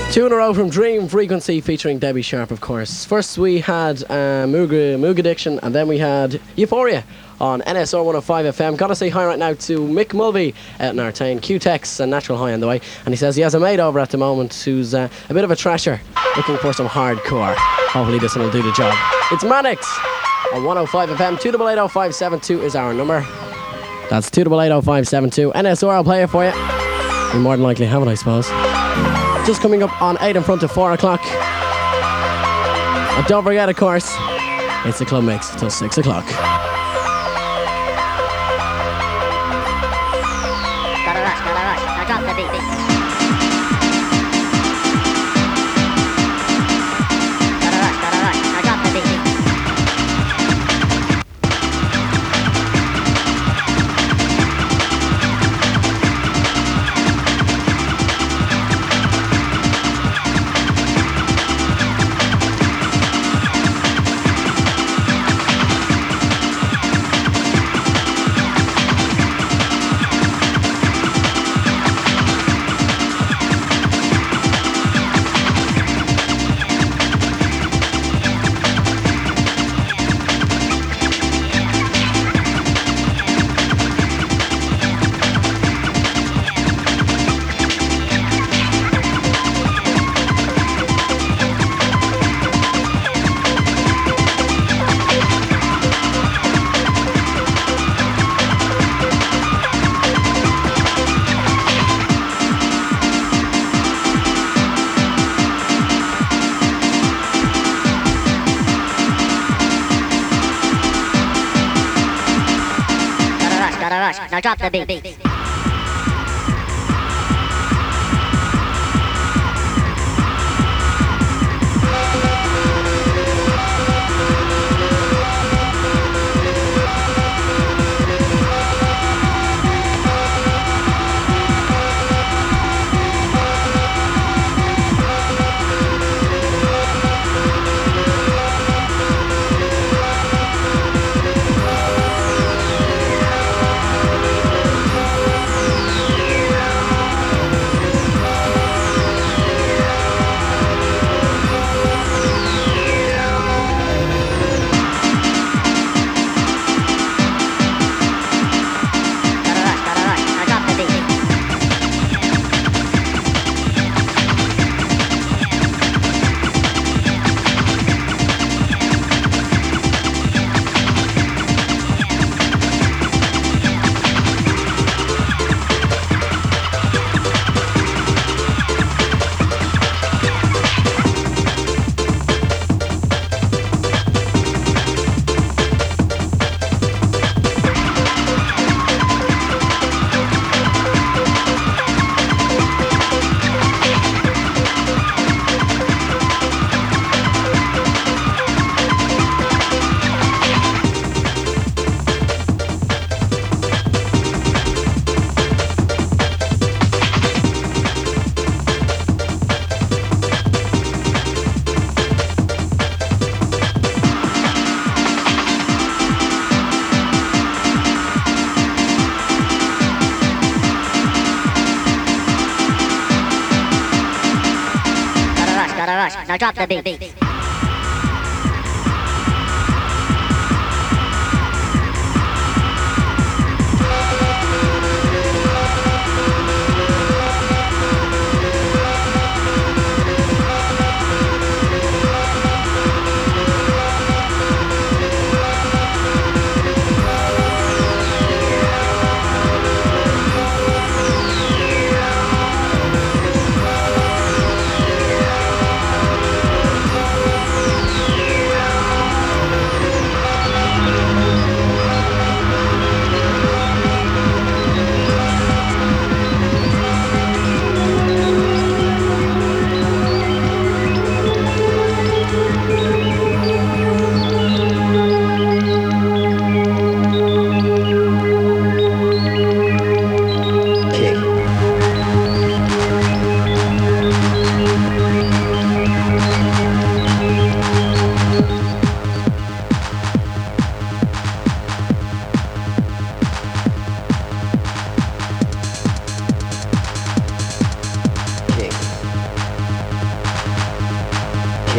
Two in a row from Dream Frequency featuring Debbie Sharp, of course. First we had Moog Addiction, and then we had Euphoria on NSR 105 FM. Gotta say hi right now to Mick Mulvey out in Artane, Q-Tex and Natural High on the way. And he says he has a mate over at the moment who's a bit of a trasher, looking for some hardcore. Hopefully this one will do the job. It's Mannix on 105 FM. 2880572 is our number. That's 2880572. NSR, I'll play it for you. You more than likely have it, I suppose. Just coming up on 8 in front of 4 o'clock. And don't forget, of course, it's the Club Mix till 6 o'clock. Gotta rush, now drop the beat. Gotta rush, now drop the beat. Now drop the beat. Now drop the beat.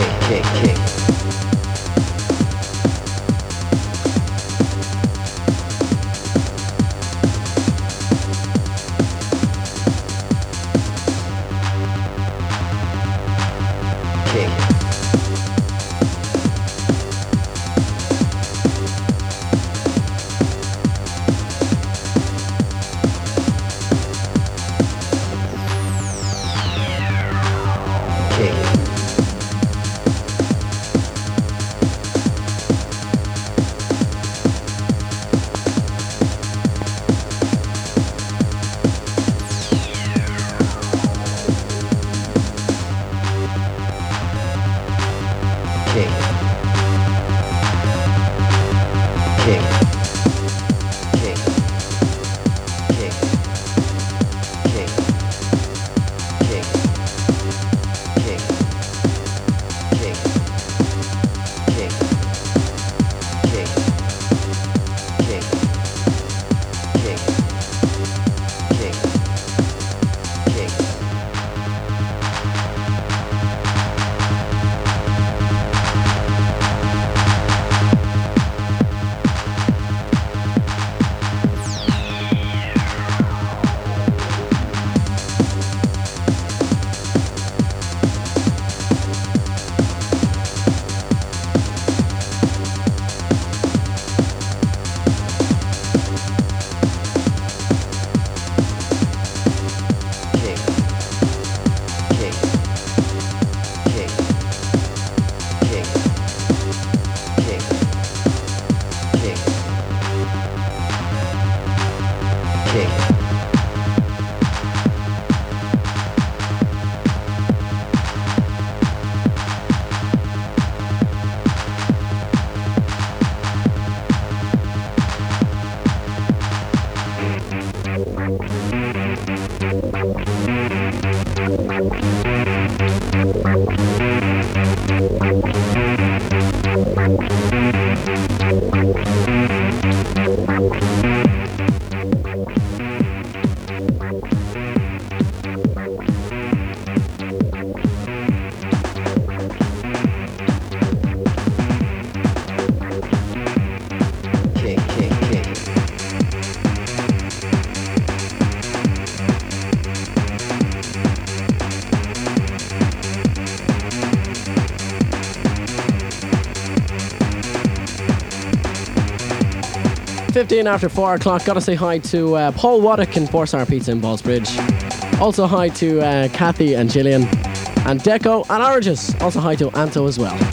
15 after 4 o'clock. Gotta say hi to Paul Waddick and 4-Star Pizza in Ballsbridge. Also hi to Kathy and Gillian and Deco and Oranges. Also hi to Anto as well.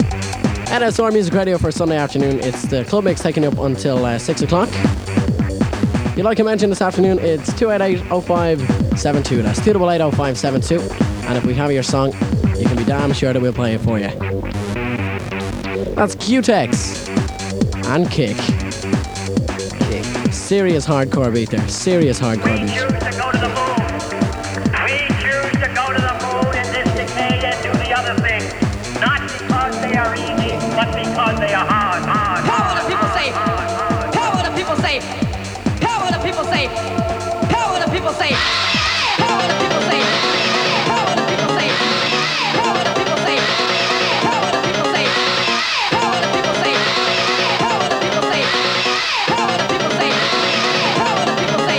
NSR Music Radio for Sunday afternoon. It's the Club Mix taking you up until 6 o'clock. You'd like a mention this afternoon, it's 288-0572. That's 288-0572. And if we have your song, you can be damn sure that we'll play it for you. That's Q-Tex and Kick. Serious hardcore beat there. Serious hardcore beat. We choose to go to the moon. We choose to go to the moon in this decade and do the other things. Not because they are easy, but because they are hard. Power the people say. Power the people say. Power the people say. Power the people say. Power the people say. Power the people say. Power the people say. Power the people say. Power the people say. Power the people say. Power the people say. Power the people say.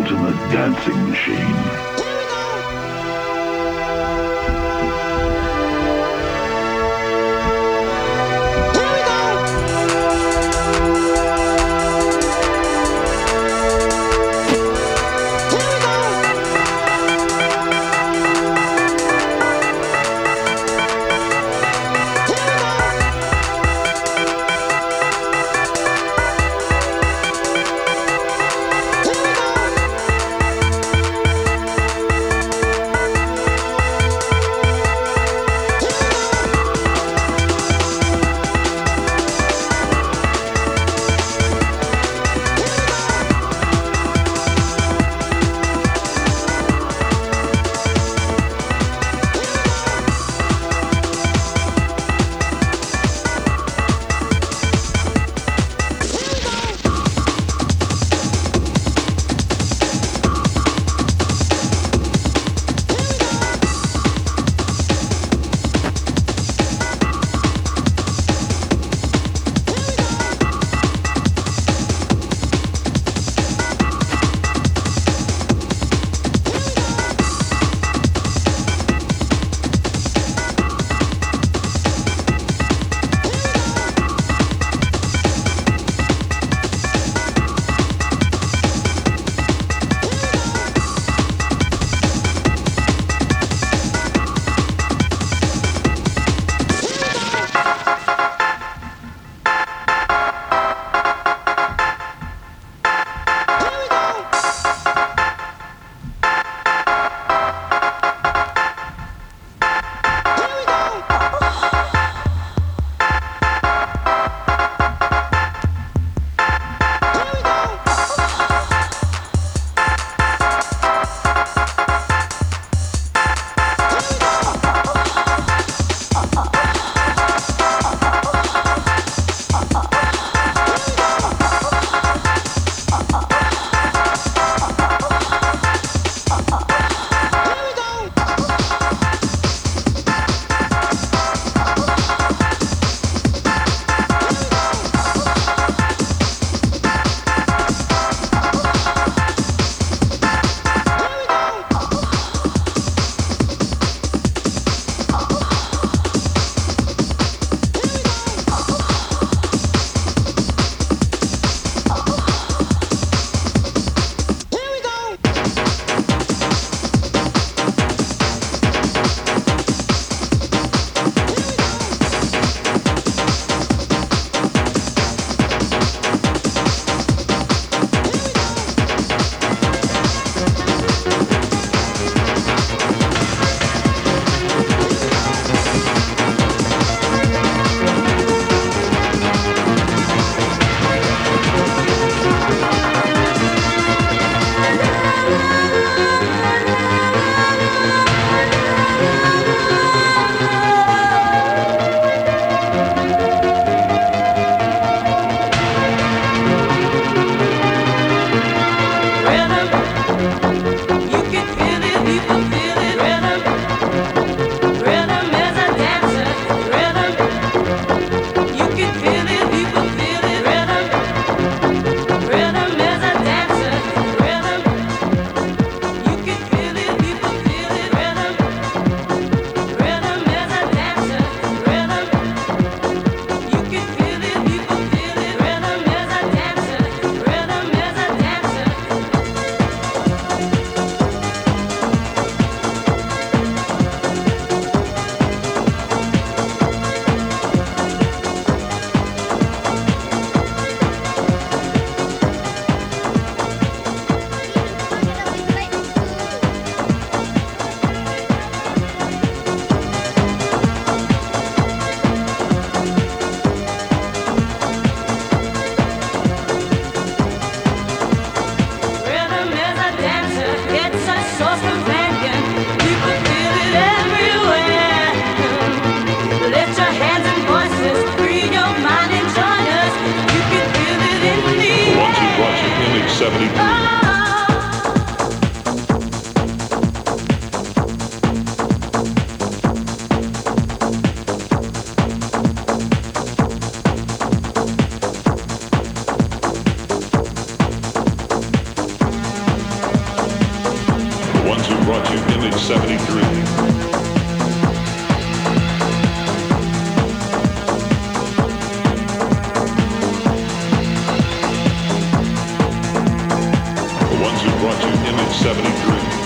ultimate dancing machine. to Image 73. The ones who brought you Image 73.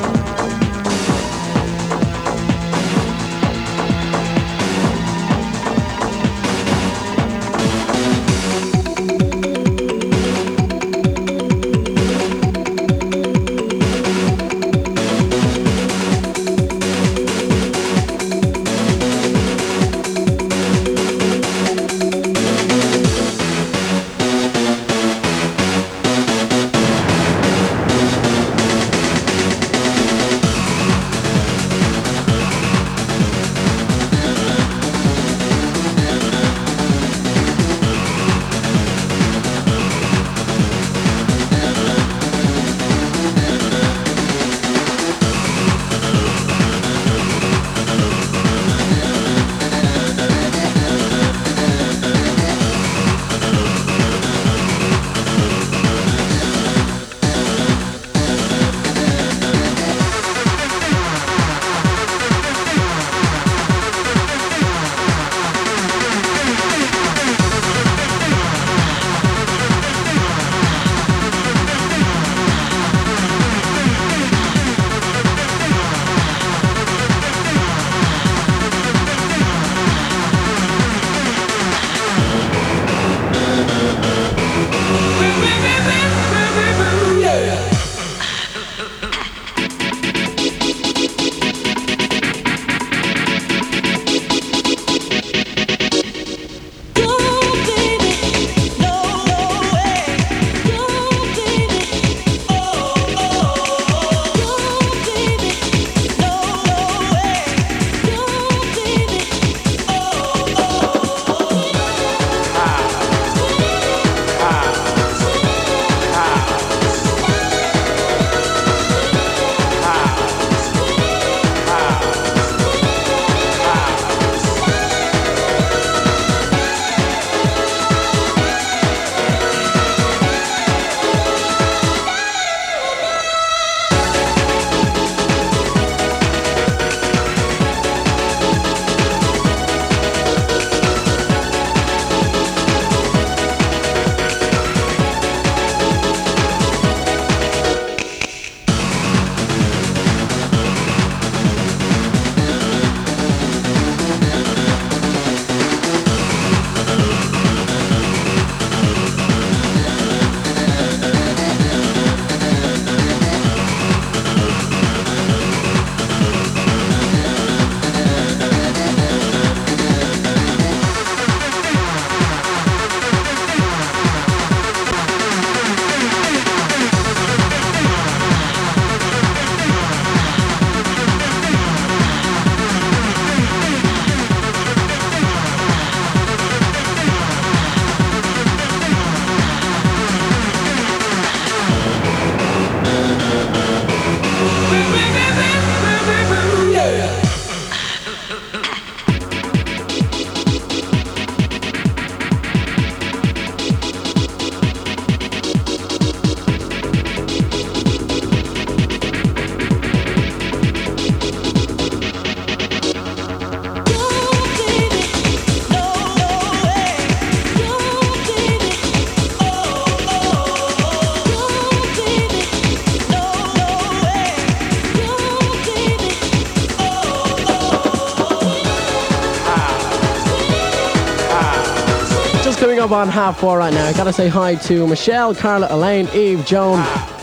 Coming up on half four right now. I gotta say hi to Michelle, Carla, Elaine, Eve, Joan,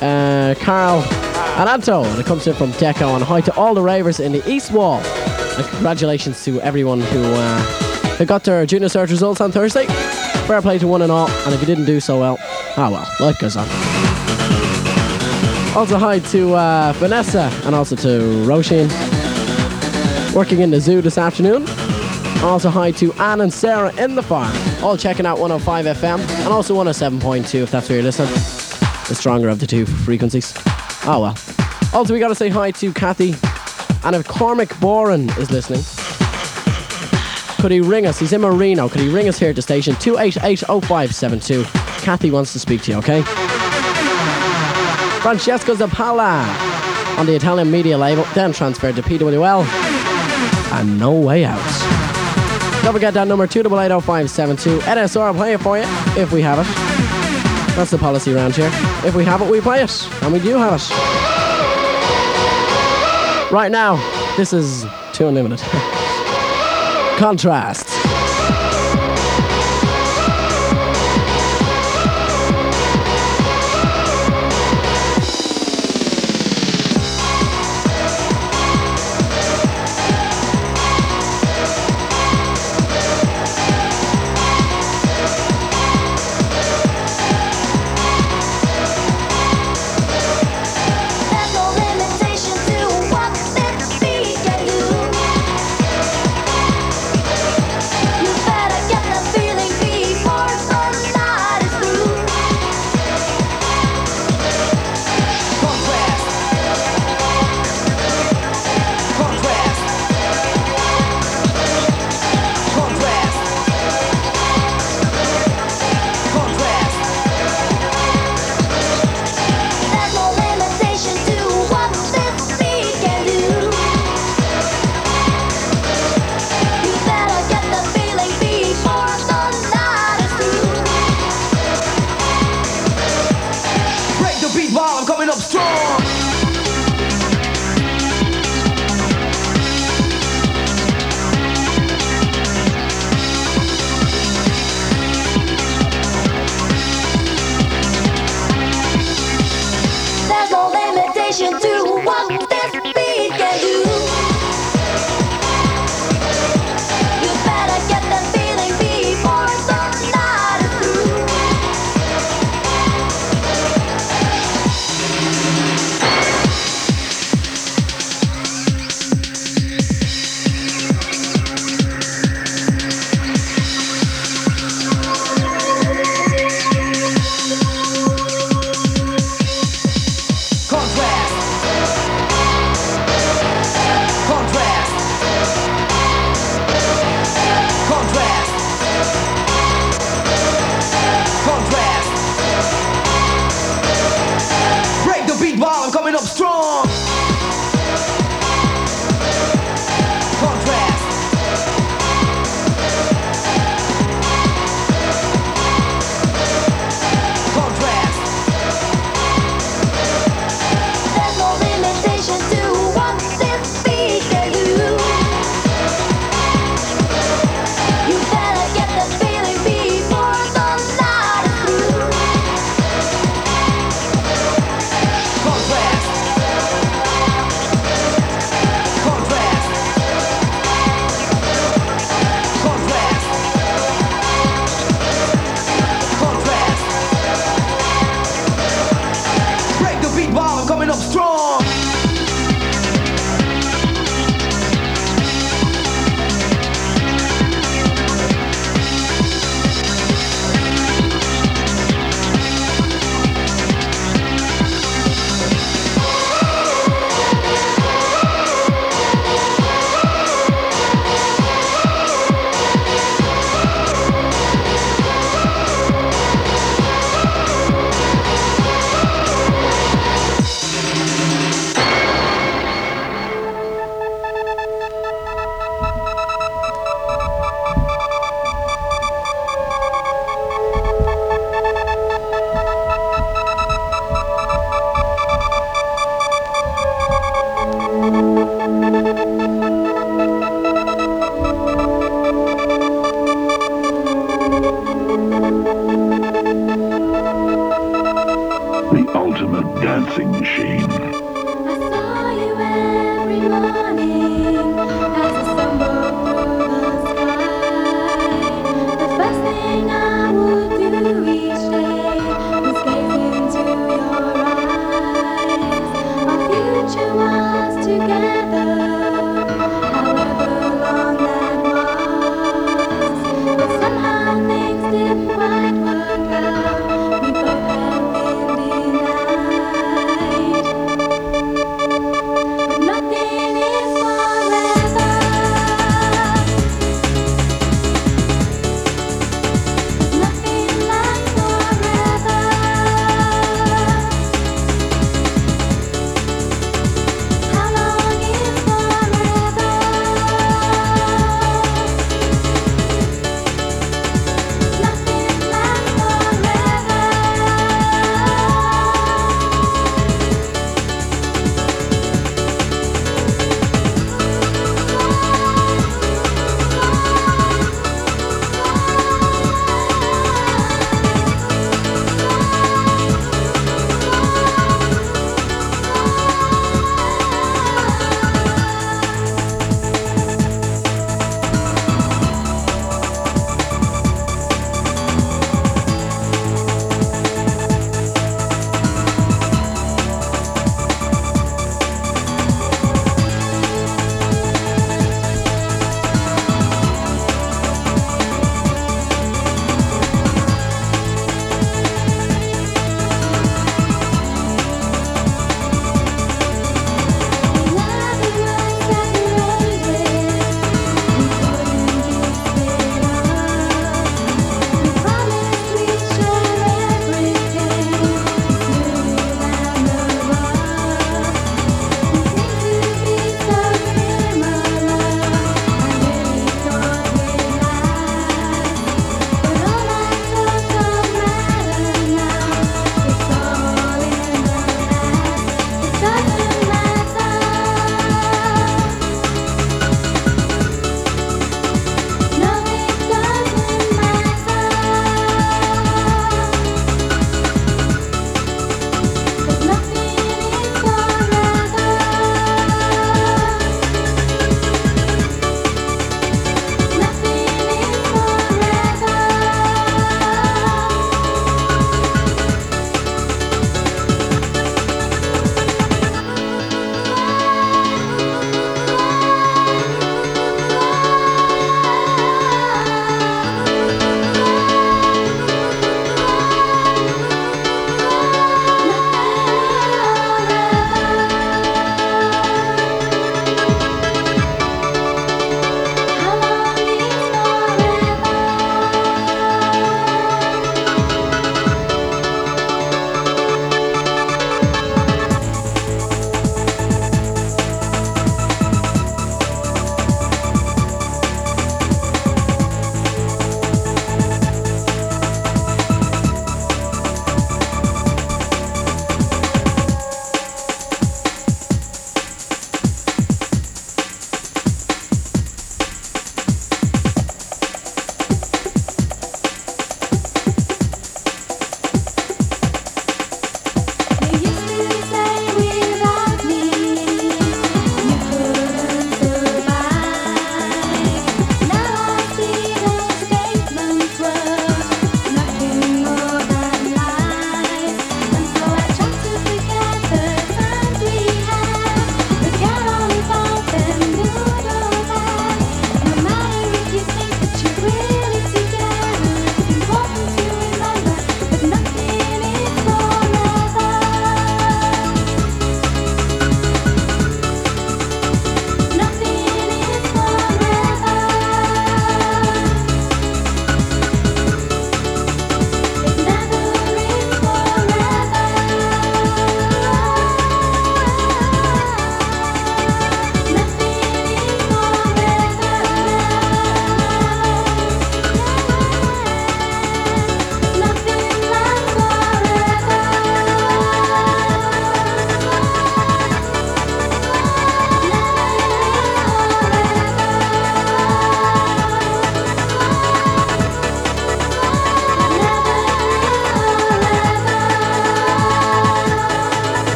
Carl, and Anto. And it comes in from Deco. And hi to all the ravers in the East Wall. And congratulations to everyone who got their junior cert results on Thursday. Fair play to one and all. And if you didn't do so well, life goes on. Also hi to Vanessa and also to Roisin, working in the zoo this afternoon. Also hi to Anne and Sarah in the farm, all checking out 105 FM and also 107.2 if that's where you're listening. The stronger of the two frequencies. Oh well. Also we gotta say hi to Kathy, and if Cormac Boren is listening, could he ring us? He's in Marino. Could he ring us here at the station? 288-0572. Kathy wants to speak to you, okay? Francesco Zappala on the Italian media label, then transferred to PWL, and No Way Out. Don't forget that number 2880572. NSR, I'll play it for you if we have it. That's the policy around here. If we have it, we play it, and we do have it. Right now, this is Too Unlimited. Contrast.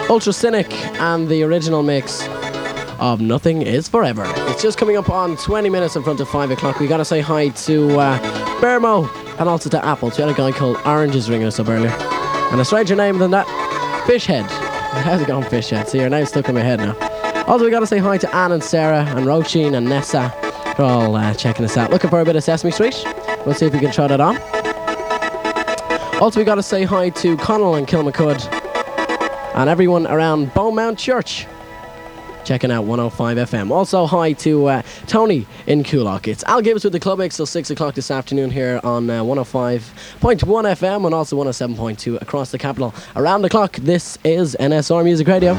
Ultra Cynic and the original mix of Nothing Is Forever. It's just coming up on 20 minutes in front of 5 o'clock. We gotta say hi to Bermo and also to Apples. We had a guy called Oranges ringing us up earlier. And a stranger name than that, Fishhead. How's it going, Fishhead? See, your name's stuck in my head now. Also, we gotta say hi to Anne and Sarah and Roisin and Nessa. They're all checking us out. Looking for a bit of Sesame Street. We'll see if we can try that on. Also, we gotta say hi to Connell and Kilmacud and everyone around Beaumont Church. Checking out 105 FM. Also, hi to Tony in Coolock. It's Al Gibbs with the Club Mix till 6 o'clock this afternoon here on 105.1 FM and also 107.2 across the capital. Around the clock, this is NSR Music Radio.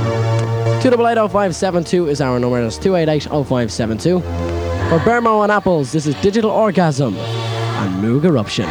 2880572 is our number. That's 2880572. For Bermo and Apples, this is Digital Orgasm and Moog Eruption.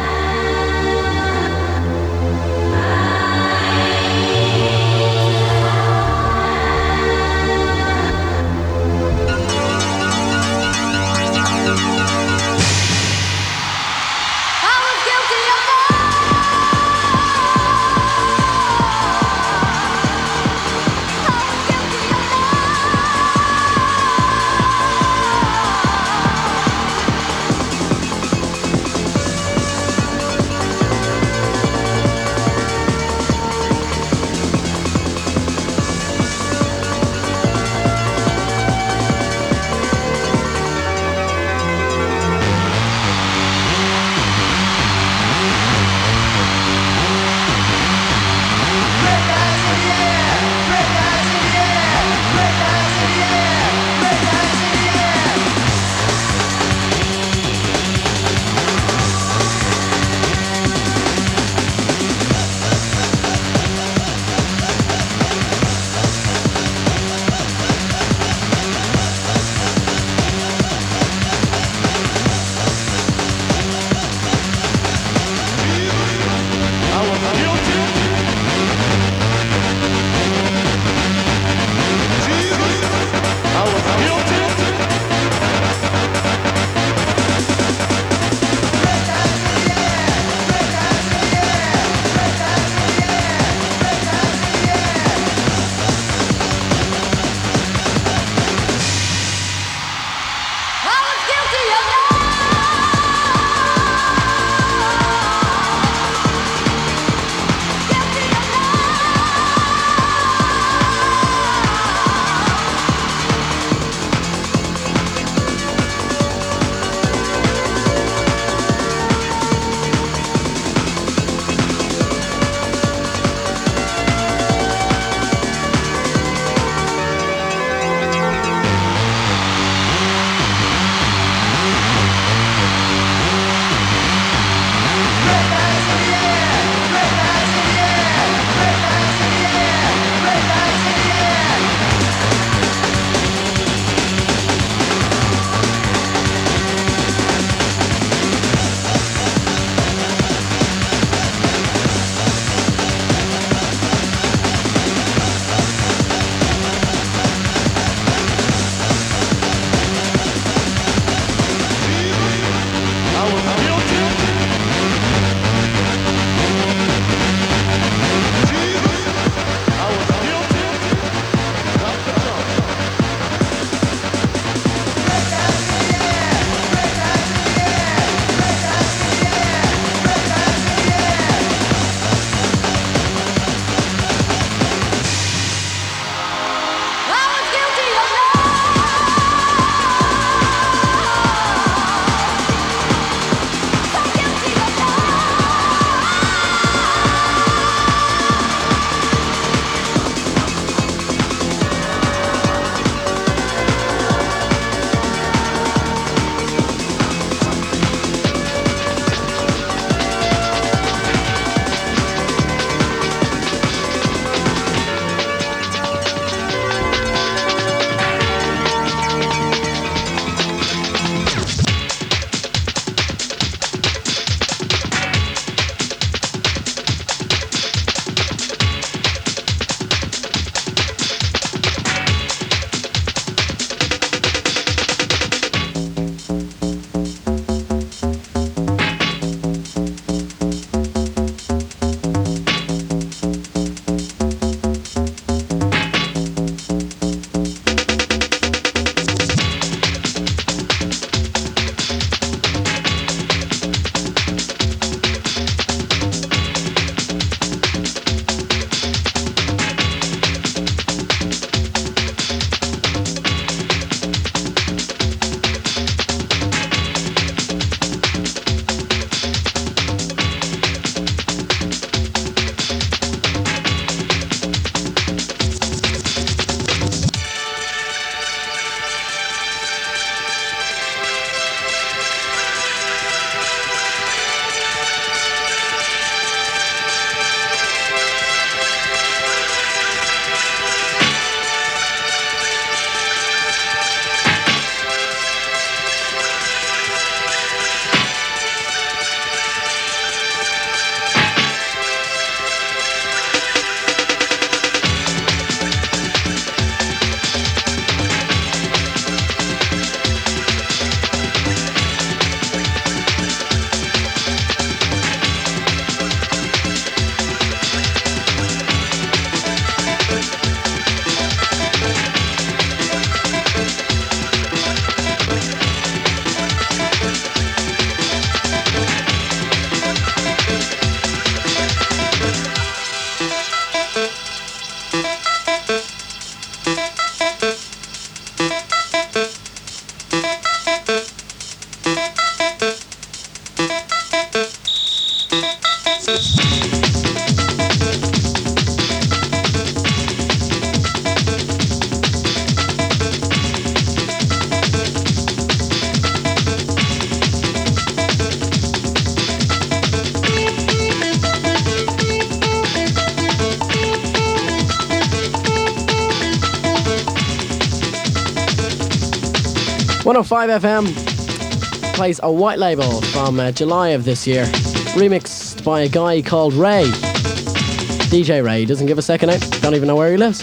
105 FM plays a white label from July of this year, remixed by a guy called Ray. DJ Ray, doesn't give a second out, don't even know where he lives.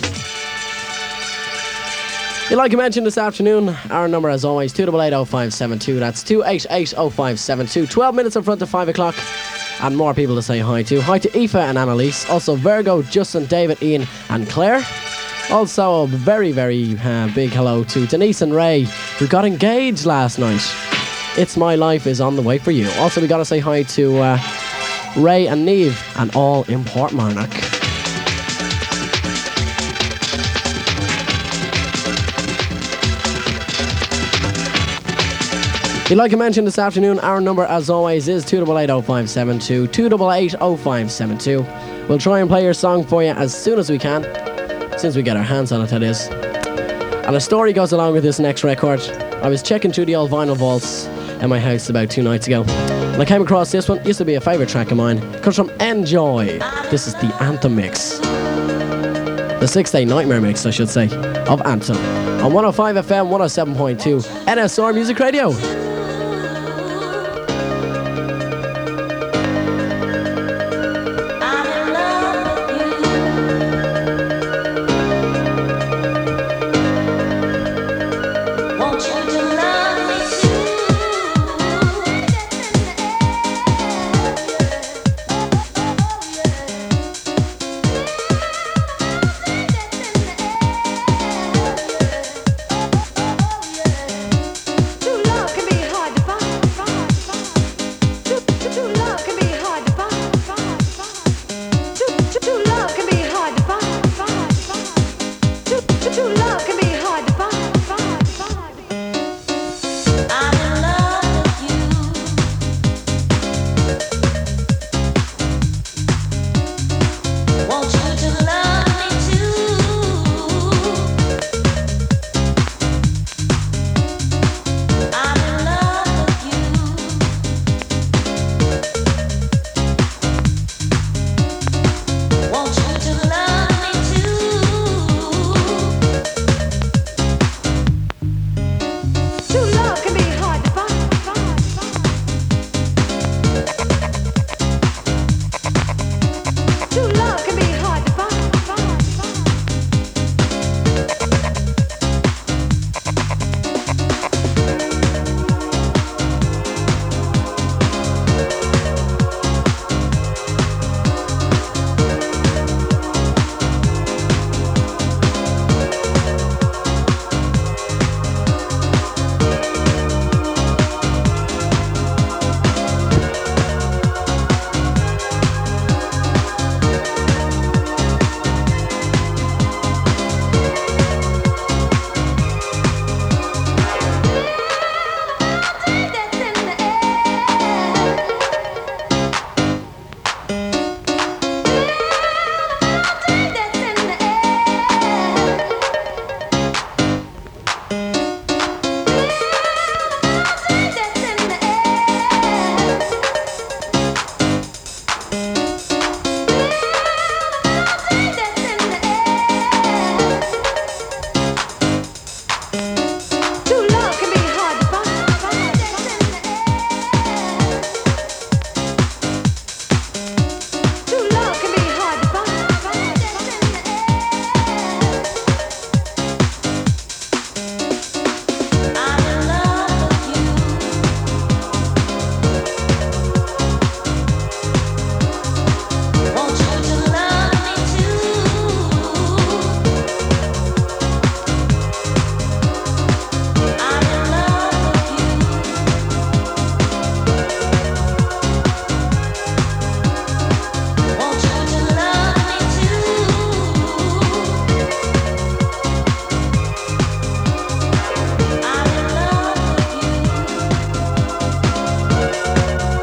Like I mentioned this afternoon, our number as always, 2880572. That's 2880572. 12 minutes in front of 5 o'clock. And more people to say hi to. Hi to Aoife and Annalise. Also Virgo, Justin, David, Ian and Claire. Also a very, very big hello to Denise and Ray, who got engaged last night. It's My Life is on the way for you. Also we got to say hi to Ray and Neve and all in Portmarnock. Like I mentioned this afternoon, our number as always is 2880572, 2880572. We'll try and play your song for you as soon as we can, since we get our hands on it, that is. And a story goes along with this next record. I was checking through the old vinyl vaults in my house about 2 nights ago, and I came across this one. It used to be a favourite track of mine. It comes from Enjoy. This is the Anthem mix. The 6-Day Nightmare mix, I should say, of Anthem. On 105 FM, 107.2, NSR Music Radio.